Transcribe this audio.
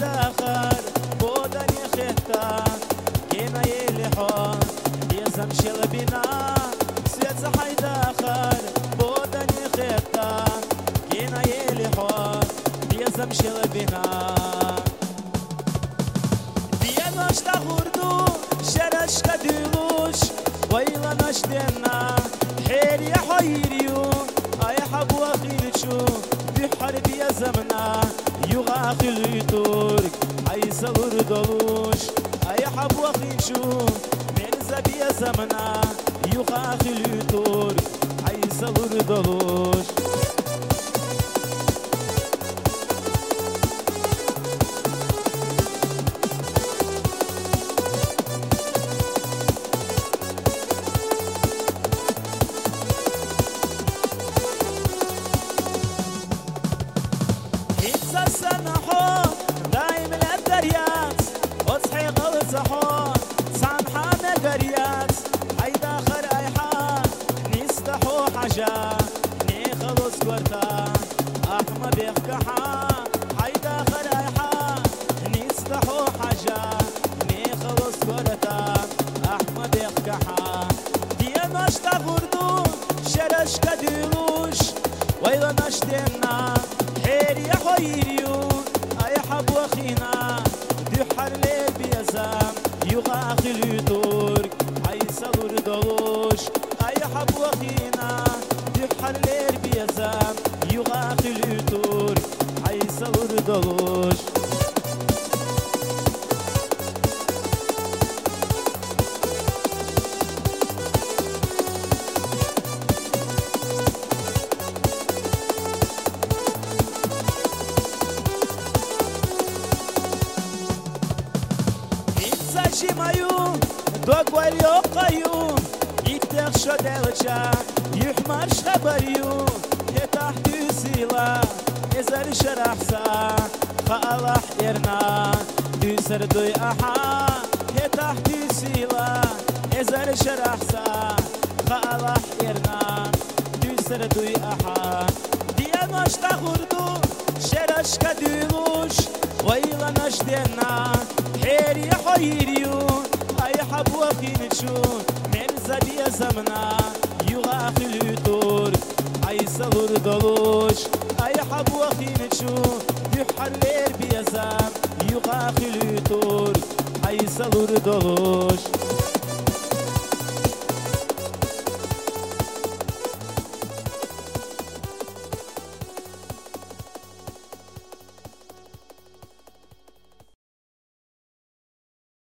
آخر بودنی خیتا گینا یلی حال دیزم شل بینا سویت حید آخر بودنی خیتا گینا یلی حال دیزم شل بینا دیگاش تا خوردو شرش کدیلوش ویلا نشدنا حیری حیریو ای حبو خیلشو بحرب يا زمنا يغاخي الترك عيسى الردلوش اي حب وخيشو مرزب يا زمنا يغاخي الترك عيسى الردلوش السنحو دايم الدريات وصحي غلطحو سامحة قريات حيدا آخر أي حال نستحو حاجة نخلص ورتا أحمى بيخكحا حيدا آخر أي حال نستحو حاجة نخلص ورتا أحمى بيخكحا ديناش تغردو شرش كديلوش ويلا نشتنا حيري حيريو اي حب وخينا دحر لي بيزام يغاخي الترك عيسى الردلوش اي حب وخينا دحر لي بيزام يغاخي الترك عيسى الردلوش مايوم دوق واليوم قيوم يكتخ شدلشا يحمر خبريوم تحت سيلا نزل شرحسا خالح إرنا دوسر دوي أحا تحت سيلا نزل شرحسا خالح إرنا دوسر دوي أحا ديانوش تغردو شرش كدولوش ويلا نشدنا حيري حيريو اي حب وخينشون مرزا بيا زمنا يغاخي الترك عيسى الردلوش اي حب وخينشون يحر لير بيا زم يغاخي الترك عيسى الردلوش